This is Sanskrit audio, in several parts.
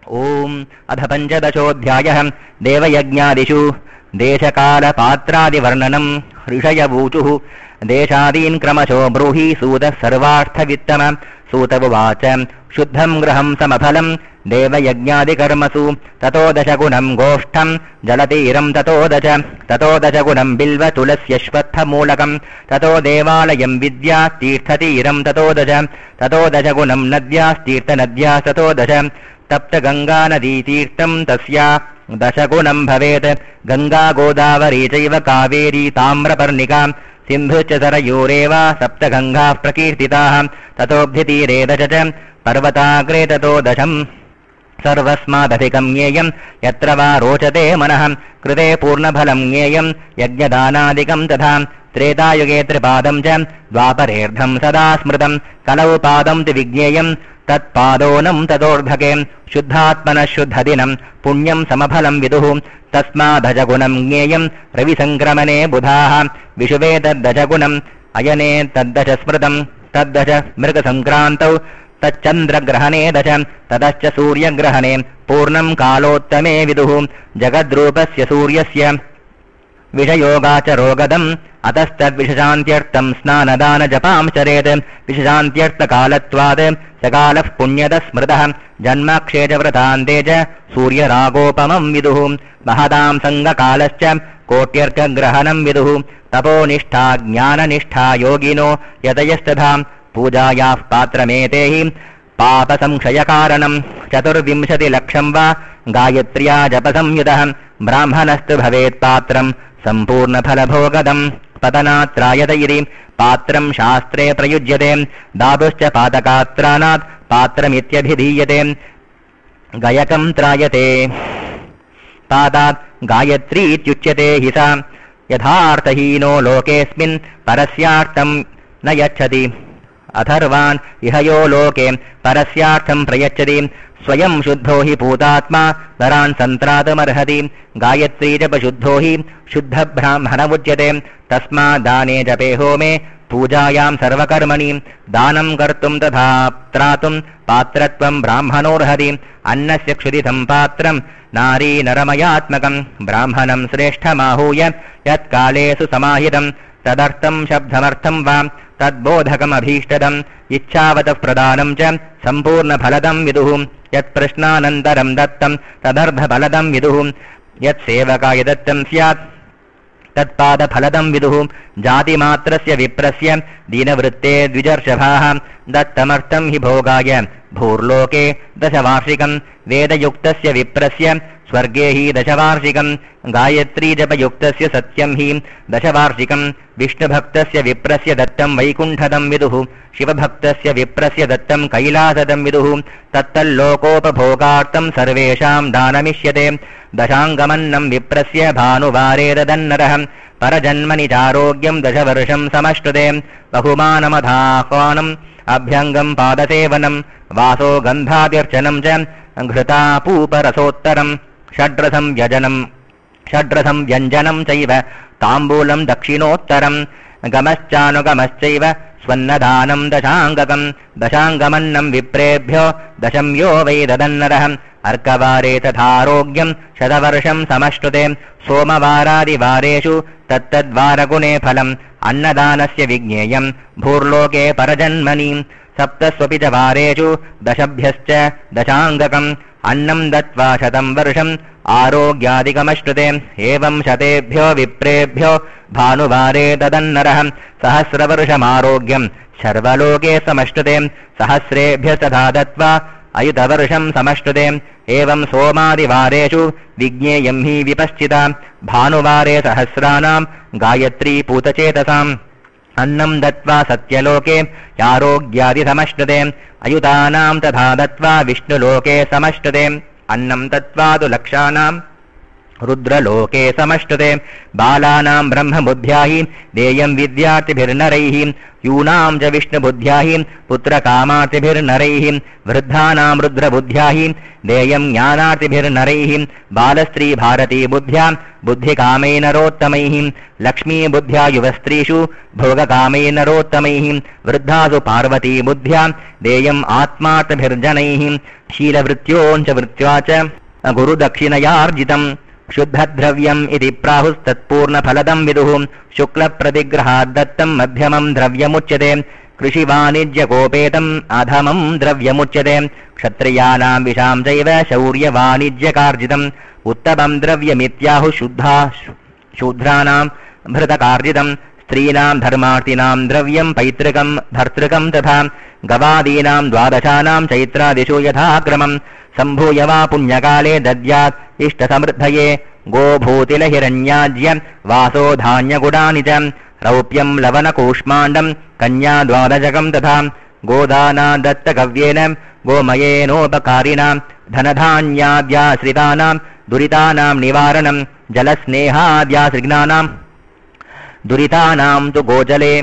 ओम अथ पंचदशोऽध्यायः देवयज्ञादिषु देशकालपात्रादिवर्णनम् ऋषयवूचुः देशादीन् क्रमशो ब्रूहि सूतः सर्वार्थवित्तम सूत उवाच शुद्धं गृहं समफलं देवयज्ञादिकर्मसु ततो दशगुणं गोष्ठं जलतीरं ततो दशगुणं बिल्वतुलस्यश्वत्थमूलकं ततो देवालयं विद्यास्तीर्थतीरं ततो दशगुणं नद्यास्तीर्थनद्यास्ततो दश तप्तगङ्गानदीतीर्थं तस्या दशगुणं भवेत् गङ्गा गोदावरी चैव कावेरी ताम्रपर्णिका सिन्धुश्च सरयूरेव सप्तगङ्गाः प्रकीर्तिताः ततोऽब्धितीरे दश च पर्वताग्रे ततो दशम् सर्वस्मादधिकं ज्ञेयं यत्र वा रोचते मनः कृते पूर्णफलं ज्ञेयं यज्ञदानादिकं तथा त्रेतायुगे त्रिपादं च द्वापरेर्धं सदा स्मृतं कलौ पादं तु विज्ञेयं तत्पादोनं ततोर्धके शुद्धात्मनः शुद्धदिनं पुण्यं समफलं विदुः तस्मादशगुणं ज्ञेयं रविसङ्क्रमणे बुधाः विशुवे तद्दशगुणम् अयने तद्दश स्मृतं तद्दश मृगसङ्क्रान्तौ तच्चन्द्रग्रहणे दश ततश्च सूर्यग्रहणे पूर्णं कालोत्तमे विदुः जगद्रूपस्य सूर्यस्य विषयोगाचरोगदम् अतस्तद्विषशान्त्यर्थं स्नानदानजपांश्चरेत् विषशान्त्यर्थकालत्वात् सकालः पुण्यतः स्मृतः जन्माक्षेचव्रतान्ते च सूर्यरागोपमं विदुः महतां सङ्गकालश्च कोट्यर्कग्रहणं विदुः तपोनिष्ठा ज्ञाननिष्ठा योगिनो यतयस्तथा पूजायाः पात्रमेते हि पापसंक्षयकारणं 24 वा गायत्र्या जपसंयुतः ब्राह्मणस्तु भवेत् पात्रं सम्पूर्णफलभोगदम् पतनात्रायतैरि पात्रं शास्त्रे प्रयुज्यते दातुश्च पातकात्राणात् पात्रमित्यभिधीयते गयकं त्रायते पादात् गायत्रीत्युच्यते हि सा यथार्थहीनो लोकेऽस्मिन् परस्यार्थं न यच्छति अथर्वान् इह यो लोके परस्यार्थं प्रयच्छति स्वयं शुद्धो हि पूतात्मा नरान् सन्त्रातुमर्हति गायत्री जपशुद्धो हि शुद्धब्राह्मणमुच्यते तस्माद्दाने जपे होमे पूजायां सर्वकर्मणि दानं कर्तुं तथा त्रातुं पात्रत्वं ब्राह्मणोऽर्हति अन्नस्य क्षुदितं पात्रं नारी नरमयात्मकं ब्राह्मणं श्रेष्ठमाहूय यत्कालेषु समाहितं तदर्थं शब्दमर्थं वा तद्बोधकमभीष्टदम् इच्छावतः प्रदानं च सम्पूर्णफलदं विदुः यत्प्रश्नानन्तरं दत्तं तदर्धफलदं विदुः यत्सेवकाय दत्तं स्यात् तत्पादफलदं विदुः जातिमात्रस्य विप्रस्य दीनवृत्ते द्विजर्षभाः दत्तमर्थं हि भोगाय भूर्लोके दशवार्षिकं वेदयुक्तस्य विप्रस्य स्वर्गे हि दशवार्षिकं गायत्रीजपयुक्तस्य सत्यं हि दशवार्षिकं विष्णुभक्तस्य विप्रस्य दत्तं वैकुण्ठदं विदुः शिवभक्तस्य विप्रस्य दत्तं कैलासदं विदुः तत्तल्लोकोपभोगार्थं सर्वेषां दानमिष्यते दशाङ्गमन्नं विप्रस्य भानुवारे ददन्नरः परजन्मनि चारोग्यं दशवर्षं समष्टुते बहुमानमधाह्वानम् अभ्यङ्गं पादसेवनं वासो गन्धाद्यर्चनं च घृतापूपरसोत्तरं षड्रसं व्यञ्जनं चैव ताम्बूलं दक्षिणोत्तरं गमश्चानुगमश्चैव स्वन्नदानं दशाङ्गकं दशाङ्गमन्नं विप्रेभ्यो दशं यो वै ददन्नरः अर्कवारे तथारोग्यं शतवर्षं समष्टुते सोमवारादिवारेषु तत्तद्वारगुणे फलम् अन्नदानस्य विज्ञेयं भूर्लोके परजन्मनि सप्तस्वपि च वारेषु दशभ्यश्च दशाङ्गकम् अन्नं दत्त्वा 100 वर्षम् आरोग्यादिकमश्नुते एवं शतेभ्यो विप्रेभ्यो भानुवारे ददन्नरः सहस्रवर्षमारोग्यं सर्वलोके समश्नुते सहस्रेभ्यस्तथा दत्त्वा अयुतवर्षं समश्नुते एवं सोमादिवारेषु विज्ञेयं हि विपश्चिता भानुवारे सहस्राणां गायत्री पूतचेतसाम् अन्नं दत्त्वा सत्यलोके यारोग्यादिसमश्नुते अयुतानां तथा दत्त्वा विष्णुलोके समश्नुते अन्नं दत्त्वा तु लक्षाणां रुद्रलोके समष्टुते बालानां ब्रह्मबुद्ध्या हि देयं विद्यार्थिभिर्नरैः यूनां च विष्णुबुद्ध्या हि पुत्रकामार्थिभिर्नरैः वृद्धानां रुद्रबुद्ध्या हि देयं ज्ञानार्थिभिर्नरैः बालस्त्रीभारती बुद्ध्या बुद्धिकामैर्नरोत्तमैः लक्ष्मीबुद्ध्या युवस्त्रीषु भोगकामैर्नरोत्तमैः वृद्धासु पार्वती बुद्ध्या देयम् आत्मार्थभिर्जनैः शीलवृत्त्योञ्च वृत्त्या च गुरुदक्षिणयार्जितम् शुद्धद्रव्यम् इति प्राहुस्तत्पूर्णफलदं विदुः शुक्लप्रतिग्रहाद्दत्तम् मध्यमम् द्रव्यमुच्यते कृषिवाणिज्यकोपेतम् अधमम् द्रव्यमुच्यते क्षत्रियाणां विशां चैव शौर्यवाणिज्यकार्जितम् उत्तमम् द्रव्यमित्याहुः शूद्राणां भृतकार्जितम् स्त्रीणां धर्मार्थिनां द्रव्यम् पैतृकम् भर्तृकम् तथा गवादीनां द्वादशानां चैत्रादिषु यथाक्रमम् सम्भूय वा पुण्यकाले दद्यात् इष्टसमृद्धये गोभूतिलहिरण्याज्य वासो धान्यगुडानि च रौप्यम् लवणकूष्माण्डम् कन्या द्वादशकम् तथा गोदाना दत्तकव्येन गोमयेनोपकारिणां धनधान्याद्याश्रितानां दुरितानां निवारणम् जलस्नेहाद्यासृग्नानां दुरितानां तु गोजले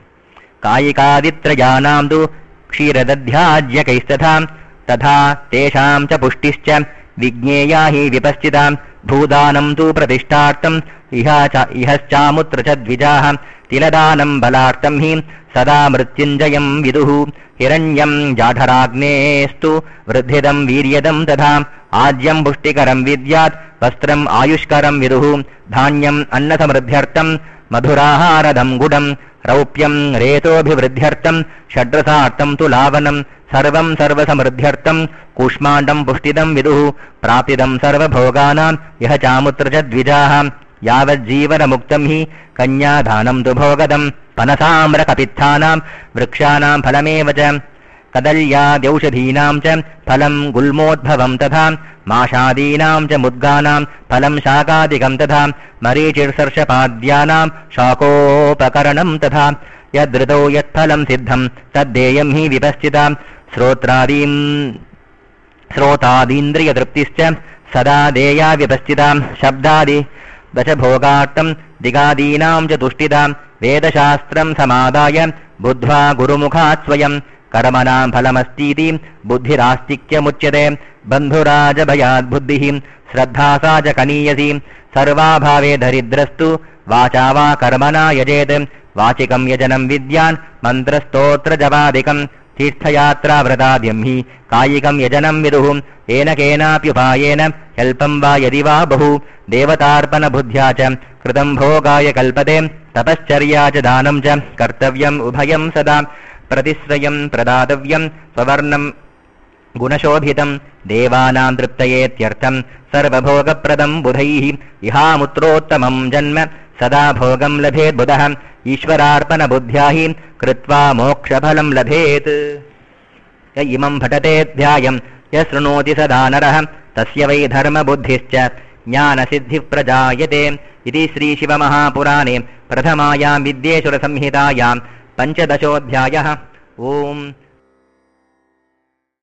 कायिकादित्रयानां तु क्षीरदध्याज्यकैस्तथा तथा तेषां च पुष्टिश्च विज्ञेया हि विपश्चिता भूदानं तु प्रतिष्ठार्थम् इहश्चामुत्र च द्विजाः तिलदानं बलार्थं हि सदा मृत्युञ्जयं विदुः हिरण्यं जाठराग्नेस्तु वृद्धिदं वीर्यदं तथा आज्यं पुष्टिकरं विद्यात् वस्त्रम् आयुष्करं विदुः धान्यम् अन्नसमृद्ध्यर्थं मधुराहारदं गुडं रौप्यं रेतोऽभिवृद्ध्यर्थं षड्रसार्थं तु लावनं सर्वं सर्वसमृद्ध्यर्थं कूष्माण्डं पुष्टिदं विदुः प्राप्तिदं सर्वभोगानां यः चामुत्र च द्विजाः यावज्जीवनमुक्तं हि कन्यादानं तु भोगदं पनसाम्रकपित्थानां वृक्षाणां फलमेव च कदल्याद्यौषधीनां च फलं गुल्मोद्भवं तथा माषादीनां च मुद्गानां फलं शाकादिकं तथा मरीचिर्सर्षपाद्यानां शाकोपकरणं तथा यदृतौ यत्फलं सिद्धं तद्देयं हि विपश्चिता श्रोतादीन्द्रियतृप्तिश्च सदा देया विपश्चिता शब्दादि दशभोगार्थं दिगादीनां च तुष्टिता वेदशास्त्रं समादाय बुद्ध्वा गुरुमुखात् स्वयं कर्मणां फलमस्तीति बुद्धिरास्तिक्यमुच्यते बन्धुराजभयाद्बुद्धिः श्रद्धा सा च कनीयसी सर्वाभावे दरिद्रस्तु वाचा वा कर्मणा यजेत् वाचिकं यजनं विद्यान् मन्त्रस्तोत्रजपादिकं तीर्थयात्राव्रताद्यं हि कायिकं यजनं विदुः येन केनाप्युपायेन अल्पं वा यदि वा बहु देवतार्पणबुद्ध्या च कृतं भोगाय कल्पते तपश्चर्या च दानं च कर्तव्यम् उभयं सदा प्रतिश्रयं प्रदातव्यं स्ववर्णं गुणशोभितं देवानां तृप्तयेत्यर्थं सर्वभोगप्रदं बुधैः इहामुत्रोत्तमं जन्म सदा भोगं लभेत् बुधः ईश्वरार्पणबुद्ध्या हि कृत्वा मोक्षफलं लभेत् य इमं पठतेऽध्यायं य शृणोति सदा नरः तस्य वै धर्मबुद्धिश्च ज्ञानसिद्धिः प्रजायते इति श्रीशिवमहापुराणे प्रथमायां विद्येश्वरसंहितायां 15 ओऽध्यायः। ओम